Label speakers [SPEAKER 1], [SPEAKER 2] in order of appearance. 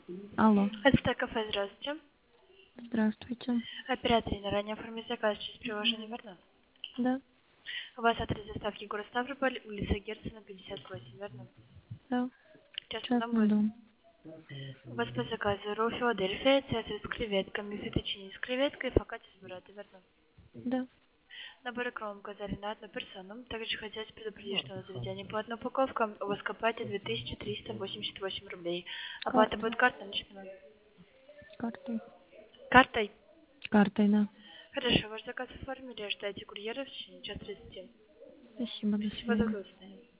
[SPEAKER 1] Алло.
[SPEAKER 2] Это кафе, здравствуйте.
[SPEAKER 1] Здравствуйте.
[SPEAKER 2] Оператор на ранее оформить заказ через приложение, верно?
[SPEAKER 1] Да,
[SPEAKER 2] У вас адрес доставки город Ставрополь, улица Герцена, 58, верно?
[SPEAKER 1] да.
[SPEAKER 2] Сейчас нам
[SPEAKER 1] Частный
[SPEAKER 2] будет.
[SPEAKER 1] дом.
[SPEAKER 2] У вас по заказу ролл Филадельфия, цезарь с креветками, фетучини с креветкой, фокаччо с буррато, верно?
[SPEAKER 1] Да.
[SPEAKER 2] Набор икром указали на одну персону. Также хотелось предупредить, что на заведение платная упаковка у вас копаете 2388 рублей. Оплата будет
[SPEAKER 1] Картой.
[SPEAKER 2] картой наличными.
[SPEAKER 1] Картой.
[SPEAKER 2] Картой?
[SPEAKER 1] Картой, да.
[SPEAKER 2] Хорошо, ваш заказ оформили, ждайте курьера в течение часа 30.
[SPEAKER 1] Спасибо, до
[SPEAKER 2] Спасибо за
[SPEAKER 1] свидания.
[SPEAKER 2] голосование.